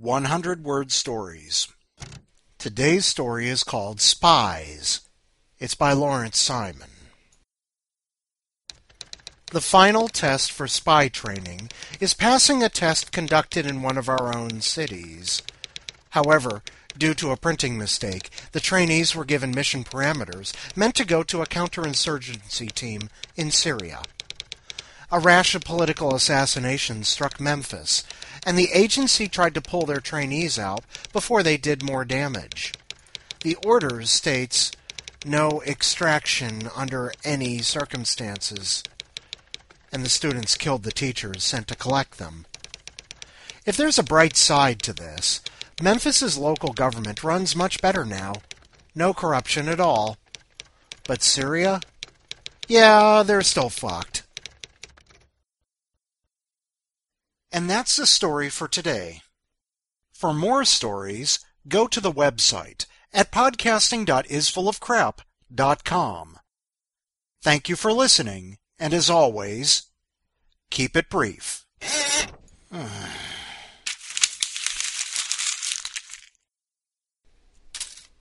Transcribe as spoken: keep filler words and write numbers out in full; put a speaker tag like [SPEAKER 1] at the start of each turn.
[SPEAKER 1] hundred word stories. Today's story is called Spies. It's by Lawrence Simon. The final test for spy training is passing a test conducted in one of our own cities. However, due to a printing mistake, the trainees were given mission parameters meant to go to a counterinsurgency team in Syria. A rash of political assassinations struck Memphis, and the agency tried to pull their trainees out before they did more damage. The order states, "No extraction under any circumstances," and the students killed the teachers sent to collect them. If there's a bright side to this, Memphis's local government runs much better now. No corruption at all. But Syria? Yeah, they're still fucked. And that's the story for today. For more stories, go to the website at podcasting dot is full of crap dot com. Thank you for listening, and as always, keep it brief.